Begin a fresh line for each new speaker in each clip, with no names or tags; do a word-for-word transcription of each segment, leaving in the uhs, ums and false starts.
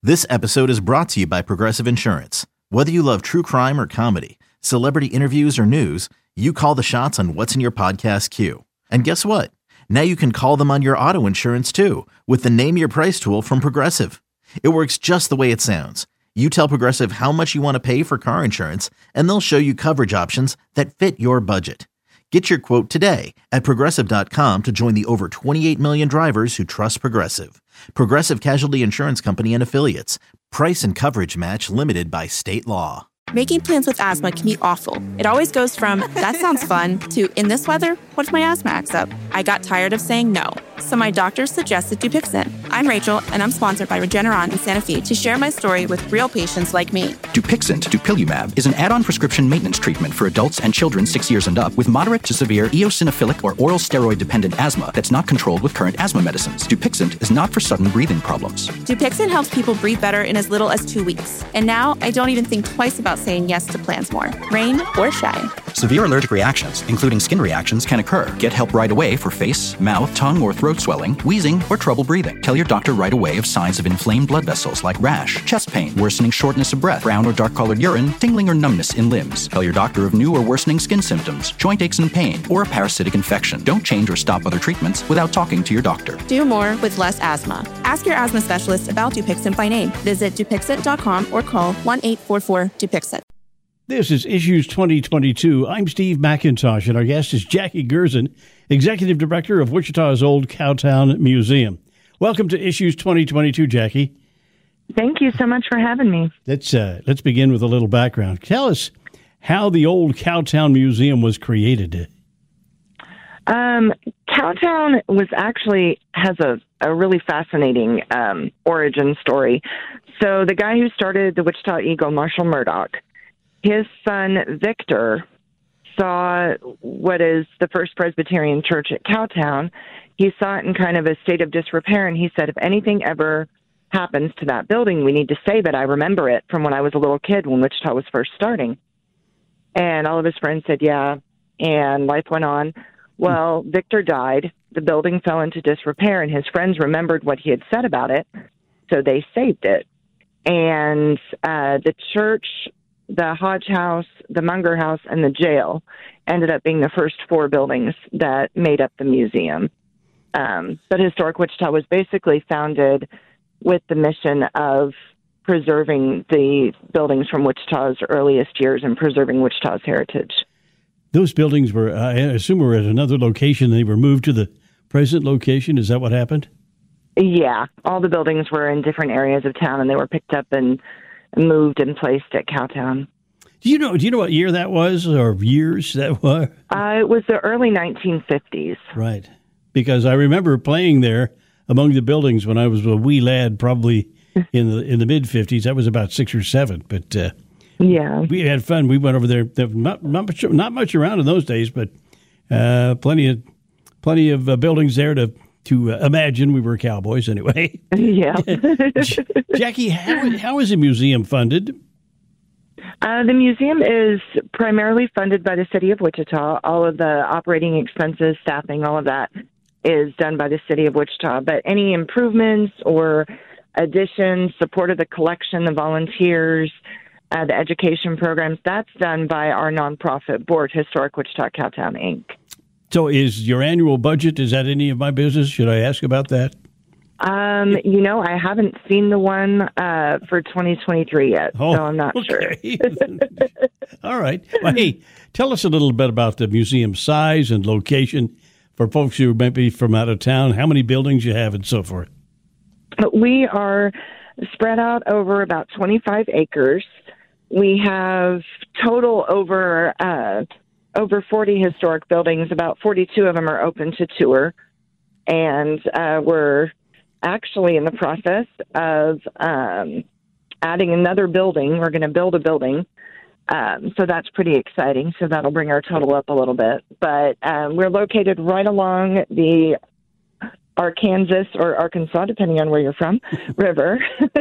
This episode is brought to you by Progressive Insurance. Whether you love true crime or comedy, celebrity interviews or news, you call the shots on what's in your podcast queue. And guess what? Now you can call them on your auto insurance too with the Name Your Price tool from Progressive. It works just the way it sounds. You tell Progressive how much you want to pay for car insurance, and they'll show you coverage options that fit your budget. Get your quote today at Progressive dot com to join the over twenty-eight million drivers who trust Progressive. Progressive Casualty Insurance Company and Affiliates. Price and coverage match limited by state law.
Making plans with asthma can be awful. It always goes from, that sounds fun, to, in this weather, what if my asthma acts up? I got tired of saying no, so my doctor suggested Dupixent. I'm Rachel, and I'm sponsored by Regeneron in Santa Fe to share my story with real patients like me.
Dupixent, dupilumab, is an add-on prescription maintenance treatment for adults and children six years and up with moderate to severe eosinophilic or oral steroid-dependent asthma that's not controlled with current asthma medicines. Dupixent is not for sudden breathing problems.
Dupixent helps people breathe better in as little as two weeks. And now I don't even think twice about saying yes to plans more, rain or shine.
Severe allergic reactions, including skin reactions, can occur. Get help right away for face, mouth, tongue, or throat swelling, wheezing, or trouble breathing. Tell your doctor right away of signs of inflamed blood vessels like rash, chest pain, worsening shortness of breath, brown or dark-colored urine, tingling or numbness in limbs. Tell your doctor of new or worsening skin symptoms, joint aches and pain, or a parasitic infection. Don't change or stop other treatments without talking to your doctor.
Do more with less asthma. Ask your asthma specialist about Dupixent by name. Visit Dupixent dot com or call one eight four four Dupixent.
This is Issues twenty twenty-two. I'm Steve McIntosh, and our guest is Jackie Gerson, Executive Director of Wichita's Old Cowtown Museum. Welcome to Issues twenty twenty-two, Jackie.
Thank you so much for having me.
Let's uh, let's begin with a little background. Tell us how the Old Cowtown Museum was created.
Um, Cowtown was actually has a, a really fascinating um, origin story. So the guy who started the Wichita Eagle, Marshall Murdoch, his son Victor saw what is the First Presbyterian Church at Cowtown. He saw it in kind of a state of disrepair, and he said, if anything ever happens to that building, we need to save it. I remember it from when I was a little kid when Wichita was first starting. And all of his friends said, yeah, and life went on. Well, Victor died. The building fell into disrepair, and his friends remembered what he had said about it, so they saved it. And uh, the church, the Hodge House, the Munger House, and the jail ended up being the first four buildings that made up the museum. Um, but Historic Wichita was basically founded with the mission of preserving the buildings from Wichita's earliest years and preserving Wichita's heritage.
Those buildings were, I assume, were at another location. They were moved to the present location. Is that what happened?
Yeah. All the buildings were in different areas of town, and they were picked up and moved and placed at Cowtown.
Do you know? Do you know what year that was, or years that were?
Uh, it was the early nineteen fifties.
Right, because I remember playing there among the buildings when I was a wee lad, probably in the in the mid fifties. That was about six or seven, but uh,
yeah,
we had fun. We went over there. There was not not much, not much around in those days, but uh, plenty of plenty of uh, buildings there to. To uh, imagine we were cowboys anyway.
Yeah.
Jackie, how, how is a museum funded?
Uh, the museum is primarily funded by the city of Wichita. All of the operating expenses, staffing, all of that is done by the city of Wichita. But any improvements or additions, support of the collection, the volunteers, uh, the education programs, that's done by our nonprofit board, Historic Wichita Cowtown, Incorporated.
So is your annual budget, is that any of my business? Should I ask about that?
Um, you know, I haven't seen the one uh, for twenty twenty-three yet,
oh,
so I'm not
okay.
sure.
All right. Well, hey, tell us a little bit about the museum size and location for folks who may be from out of town, how many buildings you have and so forth.
We are spread out over about twenty-five acres. We have total over... Uh, over forty historic buildings. About forty-two of them are open to tour. And uh, we're actually in the process of um, adding another building. We're going to build a building. Um, so that's pretty exciting. So that'll bring our total up a little bit. But um, we're located right along the Arkansas or Arkansas, depending on where you're from, river,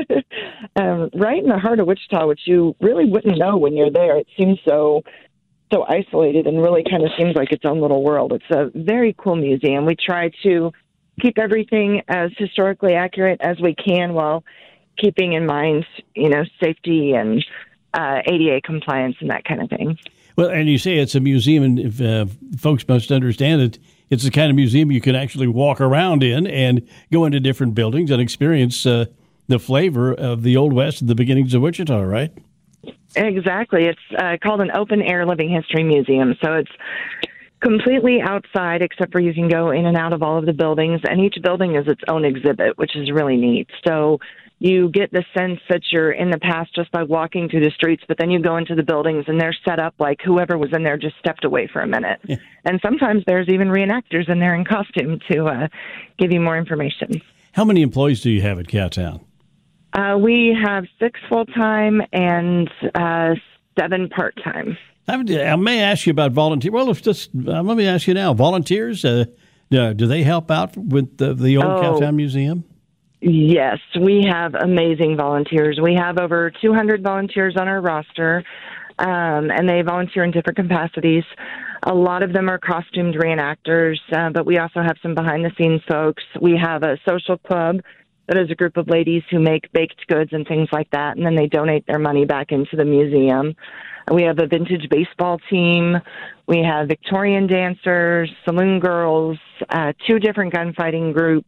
um, right in the heart of Wichita, which you really wouldn't know when you're there. It seems so... so isolated and really kind of seems like its own little world. It's a very cool museum. We try to keep everything as historically accurate as we can while keeping in mind, you know, safety and uh, A D A compliance and that kind of thing.
Well, and you say it's a museum, and if, uh, folks must understand that it's the kind of museum you can actually walk around in and go into different buildings and experience uh, the flavor of the Old West and the beginnings of Wichita, right?
Exactly. It's uh, called an open-air living history museum, so it's completely outside, except for you can go in and out of all of the buildings, and each building is its own exhibit, which is really neat. So you get the sense that you're in the past just by walking through the streets, but then you go into the buildings and they're set up like whoever was in there just stepped away for a minute. Yeah. And sometimes there's even reenactors in there in costume to uh, give you more information.
How many employees do you have at Cowtown?
Uh, we have six full-time and uh, seven part-time.
I may ask you about volunteers. Well, if just uh, let me ask you now. Volunteers, uh, do they help out with the, the old oh. Cowtown Museum?
Yes, we have amazing volunteers. We have over two hundred volunteers on our roster, um, and they volunteer in different capacities. A lot of them are costumed reenactors, uh, but we also have some behind-the-scenes folks. We have a social club that is a group of ladies who make baked goods and things like that, and then they donate their money back into the museum. We have a vintage baseball team. We have Victorian dancers, saloon girls, uh, two different gunfighting groups.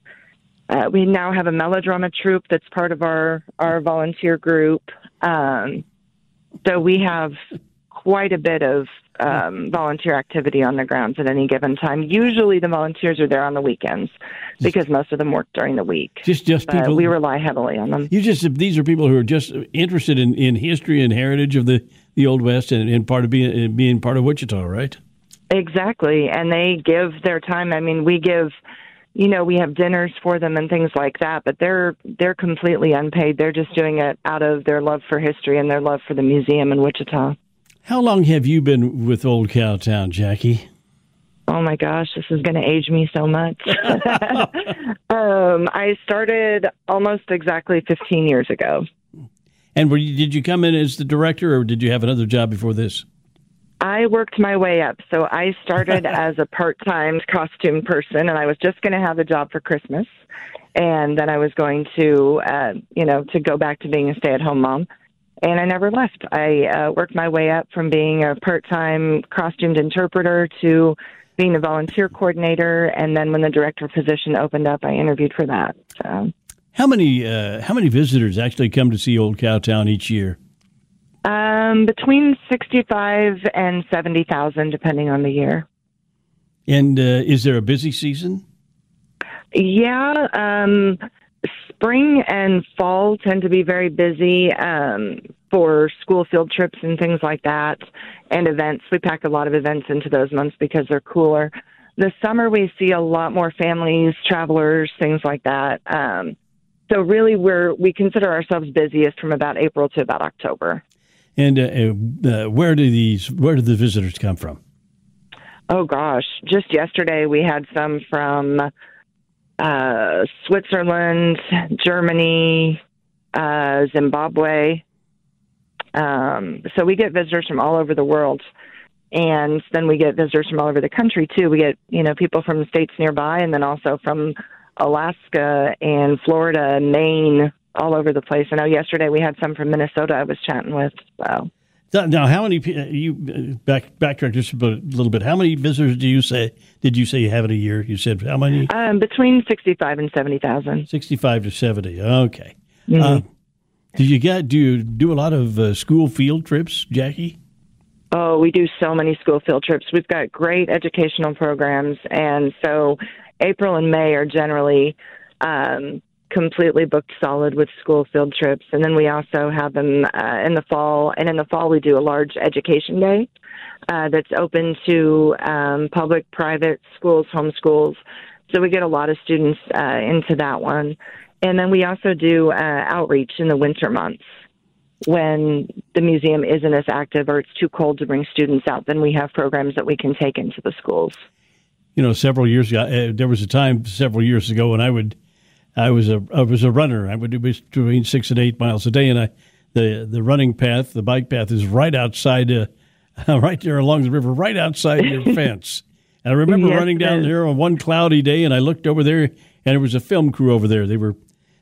Uh, we now have a melodrama troupe that's part of our, our volunteer group. Um, so we have quite a bit of um, volunteer activity on the grounds at any given time. Usually the volunteers are there on the weekends because most of them work during the week.
Just, just
but
people.
We rely heavily on them.
You just these are people who are just interested in, in history and heritage of the, the Old West and, and part of being being part of Wichita, right?
Exactly, and they give their time. I mean, we give. You know, we have dinners for them and things like that, but they're they're completely unpaid. They're just doing it out of their love for history and their love for the museum in Wichita.
How long have you been with Old Cowtown, Jackie?
Oh, my gosh, this is going to age me so much. um, I started almost exactly fifteen years ago.
And were you, did you come in as the director, or did you have another job before this?
I worked my way up. So I started as a part-time costume person, and I was just going to have a job for Christmas. And then I was going to, uh, you know, to go back to being a stay-at-home mom. And I never left. I uh, worked my way up from being a part-time costumed interpreter to being a volunteer coordinator. And then when the director position opened up, I interviewed for that. So.
How many, uh, how many visitors actually come to see Old Cowtown each year?
Um, between sixty-five and seventy thousand, depending on the year.
And uh, is there a busy season?
Yeah, um, spring and fall tend to be very busy um, for school field trips and things like that, and events. We pack a lot of events into those months because they're cooler. The summer we see a lot more families, travelers, things like that. Um, so really, we're we consider ourselves busiest from about April to about October.
And uh, uh, where do these where do the visitors come from?
Oh gosh, just yesterday we had some from uh, Switzerland, Germany, uh, Zimbabwe. Um, so we get visitors from all over the world, and then we get visitors from all over the country too. We get you know people from the states nearby, and then also from Alaska and Florida, Maine. All over the place. I know yesterday we had some from Minnesota I was chatting with. So.
Now, how many, you back backtrack just a little bit, how many visitors do you say, did you say you have in a year? You said how many?
Um, between sixty-five and seventy thousand.
sixty-five to seventy, okay.
Mm-hmm.
Uh, do you get, do you do a lot of uh, school field trips, Jackie?
Oh, we do so many school field trips. We've got great educational programs, and so April and May are generally um, completely booked solid with school field trips. And then we also have them uh, in the fall. And in the fall, we do a large education day uh, that's open to um, public, private schools, homeschools. So we get a lot of students uh, into that one. And then we also do uh, outreach in the winter months when the museum isn't as active or it's too cold to bring students out. Then we have programs that we can take into the schools.
You know, several years ago, uh, there was a time several years ago when I would I was a I was a runner. I would do between six and eight miles a day, and I the the running path, the bike path, is right outside, uh, right there along the river, right outside your fence. And I remember
yes,
running down there on one cloudy day, and I looked over there, and there was a film crew over there. They were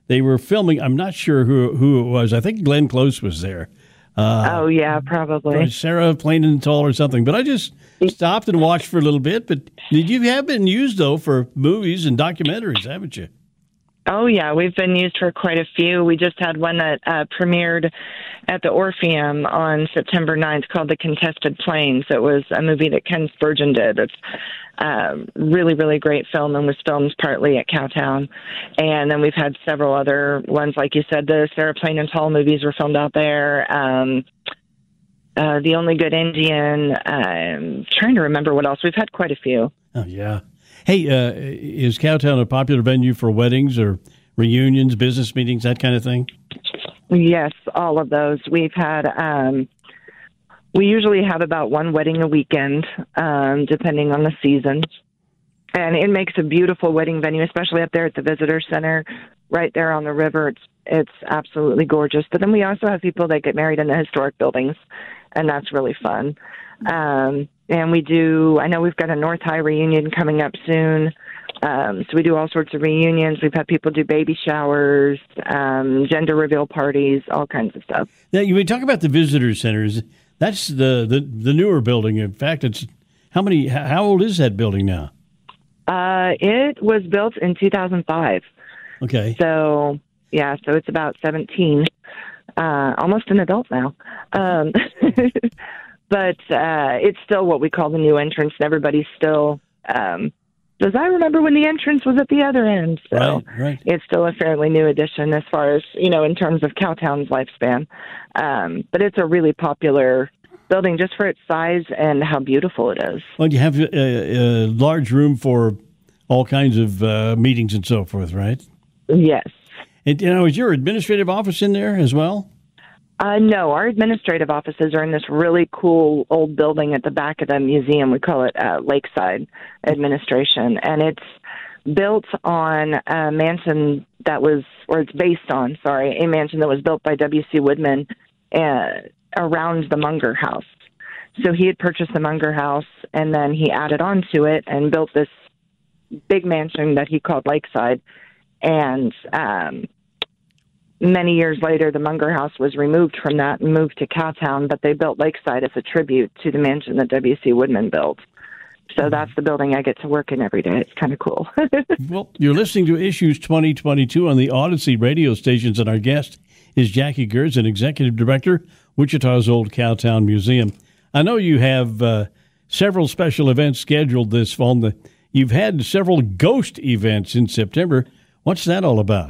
they were filming. I'm not sure who who it was. I think Glenn Close was there. Uh,
oh, yeah, probably.
Sarah Plain and Tall or something. But I just stopped and watched for a little bit. But you have been used, though, for movies and documentaries, haven't you?
Oh, yeah, we've been used for quite a few. We just had one that uh, premiered at the Orpheum on September ninth called The Contested Planes. It was a movie that Ken Spurgeon did. It's a really, really great film and was filmed partly at Cowtown. And then we've had several other ones, like you said, the Sarah Plain and Tall movies were filmed out there. Um, uh, The Only Good Indian. I'm trying to remember what else. We've had quite a few.
Oh, yeah. Hey, uh, is Cowtown a popular venue for weddings or reunions, business meetings, that kind of thing?
Yes, all of those. We've had, um, we usually have about one wedding a weekend, um, depending on the season. And it makes a beautiful wedding venue, especially up there at the Visitor Center, right there on the river. It's, it's absolutely gorgeous. But then we also have people that get married in the historic buildings, and that's really fun. Um, and we do, I know we've got a North High reunion coming up soon. Um, so we do all sorts of reunions. We've had people do baby showers, um, gender reveal parties, all kinds of stuff.
Now, you talk about the visitor centers. That's the, the, the newer building. In fact, it's how many? How old is that building now?
Uh, it was built in two thousand five.
Okay.
So yeah, so it's about seventeen, uh, almost an adult now. Um, but uh, it's still what we call the new entrance, and everybody's still. Um, Does I remember when the entrance was at the other end? So
right, right.
It's still a fairly new addition as far as, you know, in terms of Cowtown's lifespan. Um, but it's a really popular building just for its size and how beautiful it is.
Well, you have a, a large room for all kinds of uh, meetings and so forth, right?
Yes.
And, you know, is your administrative office in there as well?
Uh, no, our administrative offices are in this really cool old building at the back of the museum. We call it uh, Lakeside Administration, and it's built on a mansion that was, or it's based on, sorry, a mansion that was built by W C Woodman uh, around the Munger House. So he had purchased the Munger House, and then he added on to it and built this big mansion that he called Lakeside, and um many years later, the Munger House was removed from that and moved to Cowtown, but they built Lakeside as a tribute to the mansion that W C Woodman built. So mm-hmm. that's the building I get to work in every day. It's kind of cool.
Well, you're listening to Issues twenty twenty-two on the Odyssey radio stations, and our guest is Jackie Gerson, Executive Director, Wichita's Old Cowtown Museum. I know you have uh, several special events scheduled this fall. You've had several ghost events in September. What's that all about?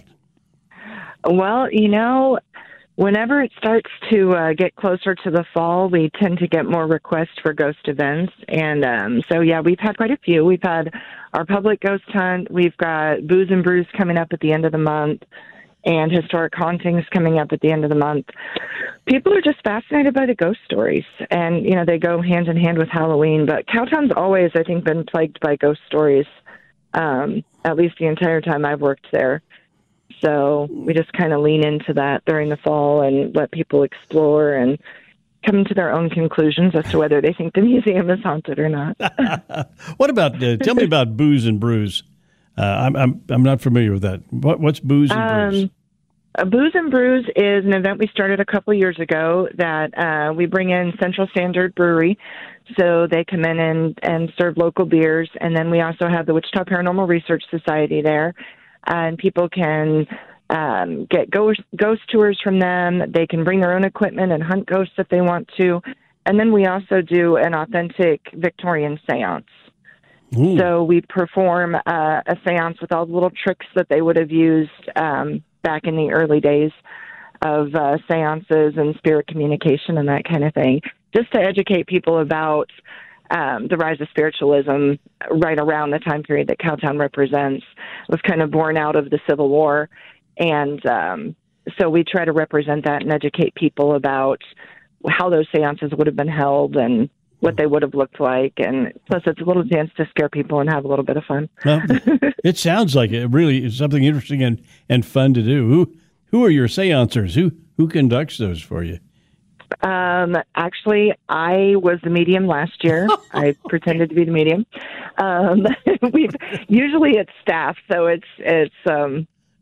Well, you know, whenever it starts to uh, get closer to the fall, we tend to get more requests for ghost events. And um, so, yeah, we've had quite a few. We've had our public ghost hunt. We've got Booze and Brews coming up at the end of the month, and historic hauntings coming up at the end of the month. People are just fascinated by the ghost stories, and, you know, they go hand in hand with Halloween. But Cowtown's always, I think, been plagued by ghost stories, um, at least the entire time I've worked there. So we just kind of lean into that during the fall and let people explore and come to their own conclusions as to whether they think the museum is haunted or not.
What about, uh, tell me about Booze and Brews. Uh, I'm, I'm I'm not familiar with that. What, what's Booze and
um,
Brews?
Uh, Booze and Brews is an event we started a couple years ago that uh, we bring in Central Standard Brewery. So they come in and, and serve local beers. And then we also have the Wichita Paranormal Research Society there. And people can um, get ghost, ghost tours from them. They can bring their own equipment and hunt ghosts if they want to. And then we also do an authentic Victorian seance. Ooh. So we perform uh, a seance with all the little tricks that they would have used um, back in the early days of uh, seances and spirit communication and that kind of thing, just to educate people about Um, the rise of spiritualism right around the time period that Cowtown represents. Was kind of born out of the Civil War. And um, so we try to represent that and educate people about how those seances would have been held and what they would have looked like. And plus, it's a little dance to scare people and have a little bit of fun.
Well, it sounds like it really is something interesting and, and fun to do. Who who are your seancers? Who, who conducts those for you?
Um, actually, I was the medium last year. I pretended to be the medium. Um, we've usually it's staff, so it's it's um,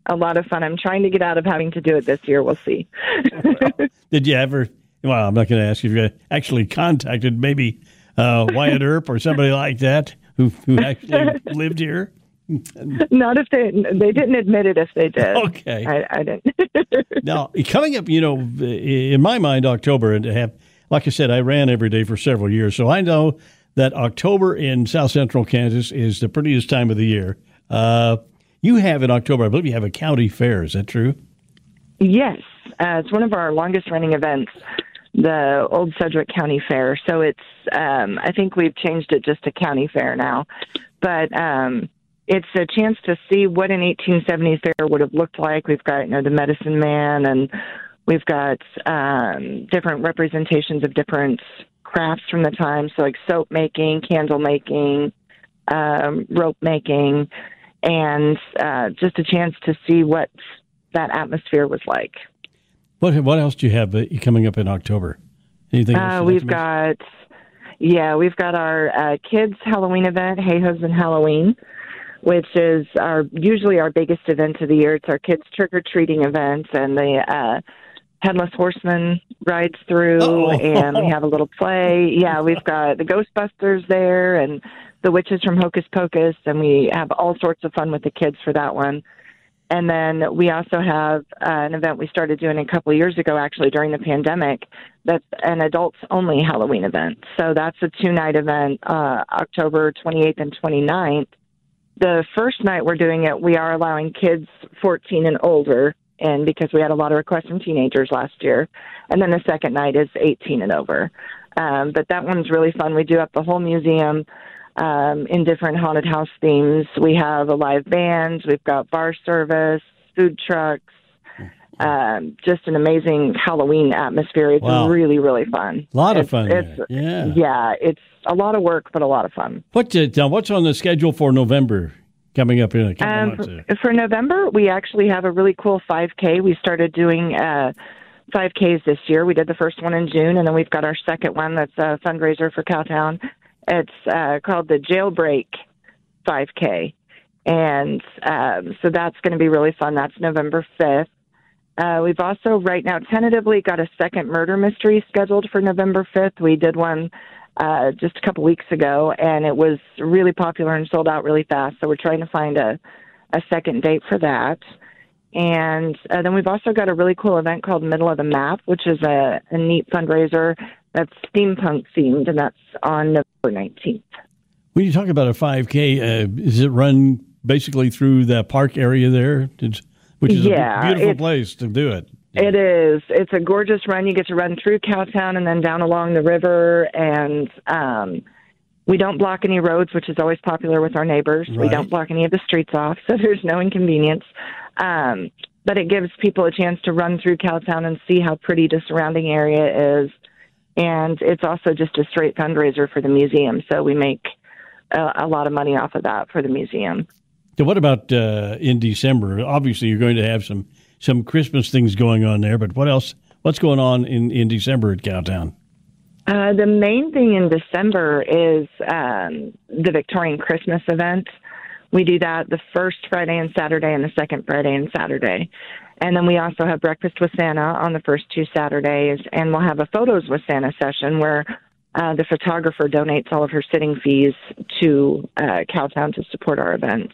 a lot of fun. I'm trying to get out of having to do it this year. We'll see.
Well, did you ever, well, I'm not going to ask you if you actually contacted maybe uh, Wyatt Earp or somebody like that who, who actually lived here?
Not if they they didn't admit it if they did.
Okay.
I, I didn't.
Now, coming up, you know, in my mind, October, and to have, like I said, I ran every day for several years, so I know that October in South Central Kansas is the prettiest time of the year. Uh, you have in October, I believe you have a county fair. Is that true?
Yes. Uh, it's one of our longest running events, the Old Sedgwick County Fair. So it's, um, I think we've changed it just to county fair now. But um, it's a chance to see what an eighteen seventies fair would have looked like. We've got, you know, the medicine man, and we've got um, different representations of different crafts from the time. So like soap making, candle making, um, rope making, and uh, just a chance to see what that atmosphere was like.
What what else do you have uh, coming up in October? Anything else?
Uh, we've got, yeah, we've got our uh, kids Halloween event, Hey Husband Halloween, which is our usually our biggest event of the year. It's our kids trick or treating event, and the uh, Headless Horseman rides through,
oh.
and we have a little play. Yeah, we've got the Ghostbusters there, and the witches from Hocus Pocus, and we have all sorts of fun with the kids for that one. And then we also have uh, an event we started doing a couple of years ago, actually, during the pandemic, that's an adults-only Halloween event. So that's a two-night event, uh, October twenty-eighth and twenty-ninth. The first night we're doing it, we are allowing kids fourteen and older, and because we had a lot of requests from teenagers last year. And then the second night is eighteen and over. Um, but that one's really fun. We do up the whole museum um, in different haunted house themes. We have a live band. We've got bar service, food trucks, um, just an amazing Halloween atmosphere. It's
wow.
really, really fun.
A lot of
it's,
fun.
It's,
yeah.
Yeah, it's a lot of work, but a lot of fun.
What, uh, now, what's on the schedule for November coming up in a couple
um,
months?
For, for November, we actually have a really cool five K. We started doing uh, five Ks this year. We did the first one in June, and then we've got our second one that's a fundraiser for Cowtown. It's uh, called the Jailbreak five K. And um, so that's going to be really fun. That's November fifth. Uh, we've also right now tentatively got a second murder mystery scheduled for November fifth. We did one uh, just a couple weeks ago, and it was really popular and sold out really fast. So we're trying to find a, a second date for that. And uh, then we've also got a really cool event called Middle of the Map, which is a, a neat fundraiser that's steampunk themed, and that's on November nineteenth.
When you talk about a five K, uh, is it run basically through the park area there, it's, which is
yeah,
a beautiful place to do it?
It is. It's a gorgeous run. You get to run through Cowtown and then down along the river, and um, we don't block any roads, which is always popular with our neighbors.
Right.
We don't block any of the streets off, so there's no inconvenience. Um, but it gives people a chance to run through Cowtown and see how pretty the surrounding area is. And it's also just a straight fundraiser for the museum, so we make a, a lot of money off of that for the museum.
So what about uh, in December? Obviously, you're going to have some, some Christmas things going on there, but what else? What's going on in, in December at Cowtown?
Uh, the main thing in December is um, the Victorian Christmas event. We do that the first Friday and Saturday and the second Friday and Saturday. And then we also have Breakfast with Santa on the first two Saturdays, and we'll have a Photos with Santa session where uh, the photographer donates all of her sitting fees to uh, Cowtown to support our events.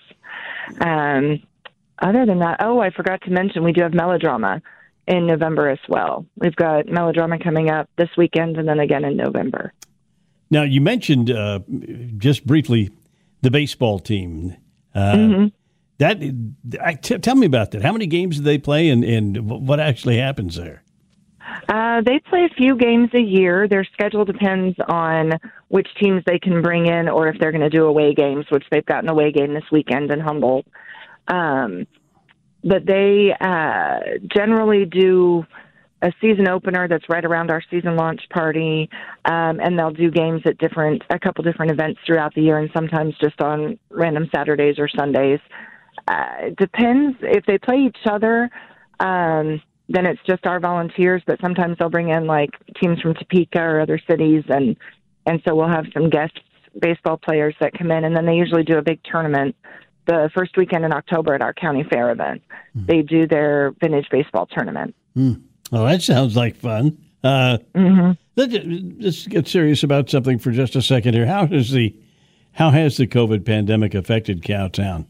Um, other than that, oh, I forgot to mention we do have Melodrama in November as well. We've got Melodrama coming up this weekend and then again in November.
Now, you mentioned uh, just briefly the baseball team. Uh, mm-hmm. That I, t- tell me about that. How many games do they play, and, and what actually happens there?
Uh, they play a few games a year. Their schedule depends on which teams they can bring in, or if they're going to do away games, which they've got an away game this weekend in Humboldt. Um, but they uh, generally do a season opener that's right around our season launch party, um, and they'll do games at different, a couple different events throughout the year, and sometimes just on random Saturdays or Sundays. Uh, it depends. If they play each other, um, then it's just our volunteers, but sometimes they'll bring in like teams from Topeka or other cities, and, and so we'll have some guest baseball players that come in, and then they usually do a big tournament the first weekend in October at our county fair event. Mm. They do their vintage baseball tournament.
Mm. Oh, that sounds like fun. Uh, mm-hmm. let's, let's get serious about something for just a second here. How has the how has the COVID pandemic affected Cowtown?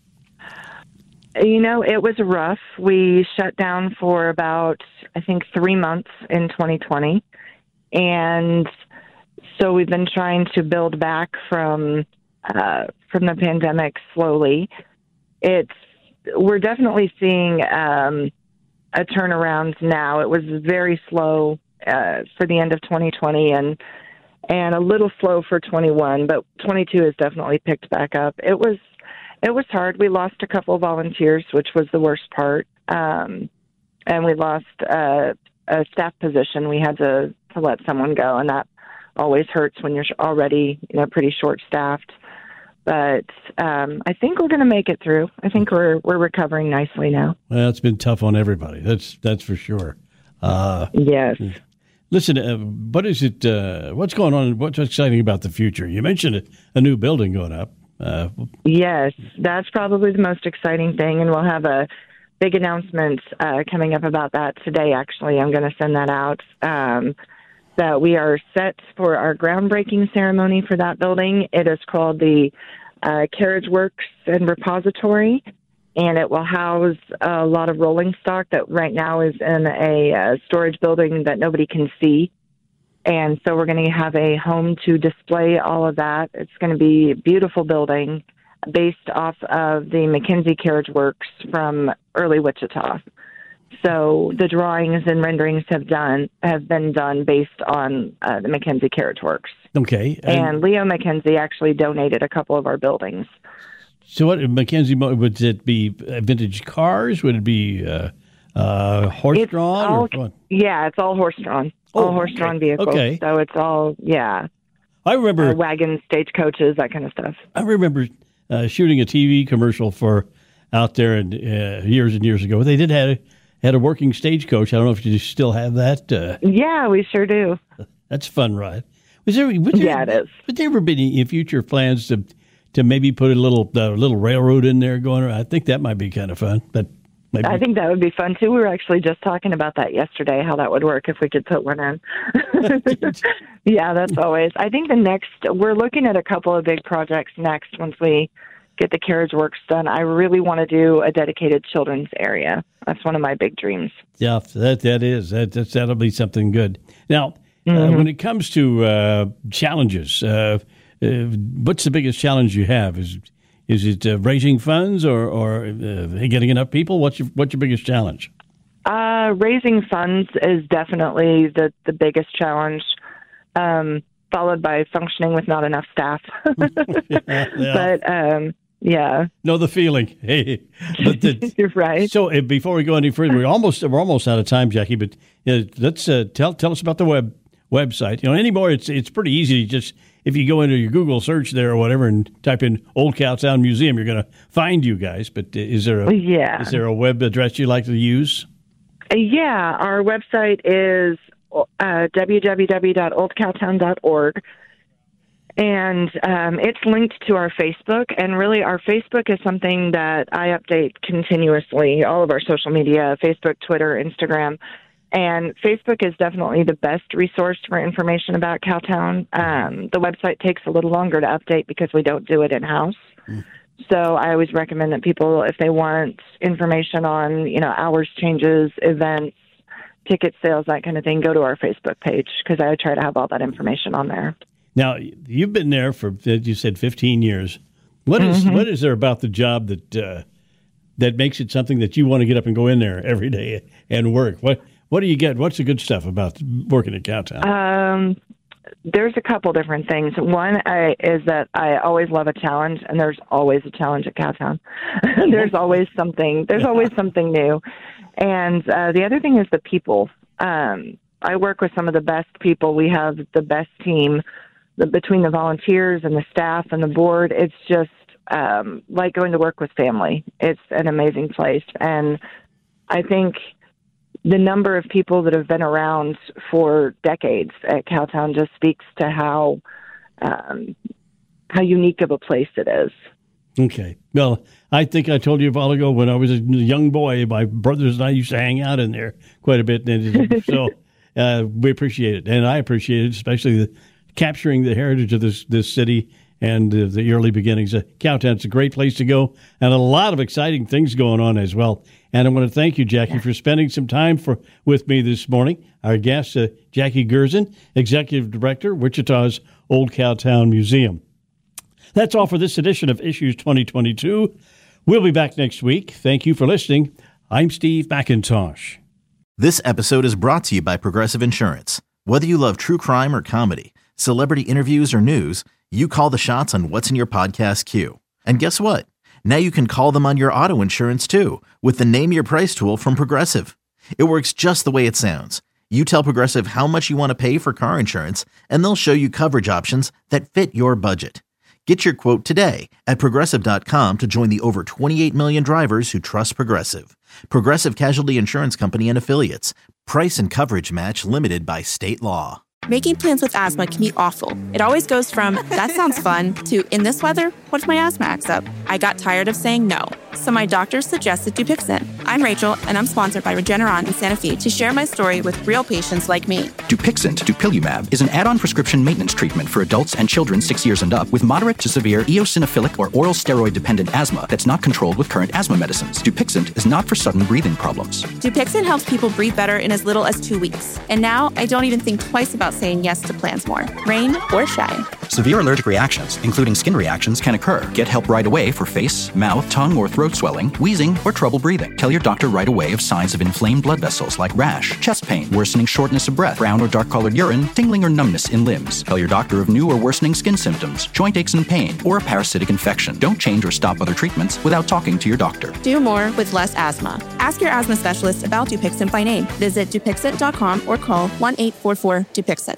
You know, it was rough. We shut down for about, I think, three months in twenty twenty. And so we've been trying to build back from uh, from the pandemic slowly. It's we're definitely seeing um, a turnaround now. It was very slow uh, for the end of twenty twenty and and a little slow for twenty-one, but twenty-two has definitely picked back up. It was it was hard. We lost a couple of volunteers, which was the worst part, um, and we lost uh, a staff position. We had to, to let someone go, and that always hurts when you're already, you know, pretty short-staffed. But um, I think we're going to make it through. I think we're we're recovering nicely now.
Well, it's been tough on everybody. That's that's for sure. Uh,
yes.
Listen, uh, what is it? Uh, what's going on? What's exciting about the future? You mentioned a, a new building going up. Uh,
yes, that's probably the most exciting thing, and we'll have a big announcement uh, coming up about that today. Actually, I'm going to send that out. Um, that we are set for our groundbreaking ceremony for that building. It is called the uh, Carriage Works and Repository, and it will house a lot of rolling stock that right now is in a uh, storage building that nobody can see. And so we're going to have a home to display all of that. It's going to be a beautiful building based off of the McKenzie Carriage Works from early Wichita. So the drawings and renderings have done have been done based on uh, the McKenzie Carriage Works.
Okay.
And, and Leo McKenzie actually donated a couple of our buildings.
So what, McKenzie, would it be vintage cars? Would it be uh, uh, horse-drawn? Or
yeah, it's all horse-drawn.
Oh,
all horse-drawn
okay.
vehicles.
Okay.
So it's all, yeah.
I remember.
Uh, wagons, stagecoaches, that kind of stuff.
I remember uh, shooting a T V commercial for out there and uh, years and years ago. They did have a, had a working stagecoach. I don't know if you still have that. Uh,
yeah, we sure do.
That's a fun ride. Was there, was there,
yeah, it is.
Would there ever be any future plans to to maybe put a little uh, little railroad in there going around? I think that might be kind of fun. But maybe.
I think that would be fun, too. We were actually just talking about that yesterday, how that would work if we could put one in. Yeah, that's always. I think the next, we're looking at a couple of big projects next once we get the Carriage Works done. I really want to do a dedicated children's area. That's one of my big dreams.
Yeah, that that is. That, that's, that'll be something good. Now, mm-hmm. uh, when it comes to uh, challenges, uh, uh, what's the biggest challenge you have? Is is it uh, raising funds or, or uh, getting enough people? What's your what's your biggest challenge?
Uh, raising funds is definitely the, the biggest challenge, um, followed by functioning with not enough staff.
yeah, yeah.
But, um, yeah.
Know the feeling. Hey, but the,
You're right.
So uh, before we go any further, we're almost we're almost out of time, Jackie. But uh, let's uh, tell tell us about the web website. You know, anymore it's it's pretty easy. Just if you go into your Google search there or whatever and type in Old Cowtown Museum, you're going to find you guys. But uh, is there a
yeah.
is there a web address you like to use?
Uh, yeah, our website is uh, w w w dot old cowtown dot org. And um, it's linked to our Facebook, and really our Facebook is something that I update continuously, all of our social media, Facebook, Twitter, Instagram. And Facebook is definitely the best resource for information about Cowtown. Um, the website takes a little longer to update because we don't do it in-house. Mm. So I always recommend that people, if they want information on, you know, hours changes, events, ticket sales, that kind of thing, go to our Facebook page because I try to have all that information on there.
Now, you've been there for, as you said, fifteen years. What is mm-hmm. what is there about the job that uh, that makes it something that you want to get up and go in there every day and work? What what do you get? What's the good stuff about working at Cowtown?
Um, there's a couple different things. One I, is that I always love a challenge, and there's always a challenge at Cowtown. there's always something. There's always something new. And uh, the other thing is the people. Um, I work with some of the best people. We have the best team. The, between the volunteers and the staff and the board, it's just um, like going to work with family. It's an amazing place. And I think the number of people that have been around for decades at Cowtown just speaks to how um, how unique of a place it is.
Okay. Well, I think I told you a while ago when I was a young boy, my brothers and I used to hang out in there quite a bit. And so uh, we appreciate it. And I appreciate it, especially the, capturing the heritage of this, this city and uh, the early beginnings. Uh, Cowtown's a great place to go, and a lot of exciting things going on as well. And I want to thank you, Jackie, yeah. for spending some time for with me this morning. Our guest, uh, Jackie Gerzon, Executive Director, Wichita's Old Cowtown Museum. That's all for this edition of Issues twenty twenty-two. We'll be back next week. Thank you for listening. I'm Steve McIntosh.
This episode is brought to you by Progressive Insurance. Whether you love true crime or comedy, celebrity interviews or news, you call the shots on what's in your podcast queue. And guess what? Now you can call them on your auto insurance too with the Name Your Price tool from Progressive. It works just the way it sounds. You tell Progressive how much you want to pay for car insurance, and they'll show you coverage options that fit your budget. Get your quote today at Progressive dot com to join the over twenty-eight million drivers who trust Progressive. Progressive Casualty Insurance Company and Affiliates. Price and coverage match limited by state law.
Making plans with asthma can be awful. It always goes from, that sounds fun, to, in this weather, what if my asthma acts up? I got tired of saying no, so my doctor suggested Dupixent. I'm Rachel, and I'm sponsored by Regeneron in Santa Fe to share my story with real patients like me.
Dupixent, dupilumab, is an add-on prescription maintenance treatment for adults and children six years and up with moderate to severe eosinophilic or oral steroid-dependent asthma that's not controlled with current asthma medicines. Dupixent is not for sudden breathing problems.
Dupixent helps people breathe better in as little as two weeks. And now I don't even think twice about saying yes to plans more, rain or shine.
Severe allergic reactions, including skin reactions, can occur. Get help right away for face, mouth, tongue, or throat swelling, wheezing, or trouble breathing. Tell your doctor right away of signs of inflamed blood vessels like rash, chest pain, worsening shortness of breath, brown or dark-colored urine, tingling or numbness in limbs. Tell your doctor of new or worsening skin symptoms, joint aches and pain, or a parasitic infection. Don't change or stop other treatments without talking to your doctor.
Do more with less asthma. Ask your asthma specialist about Dupixent by name. Visit Dupixent dot com or call one eight four four Dupixent.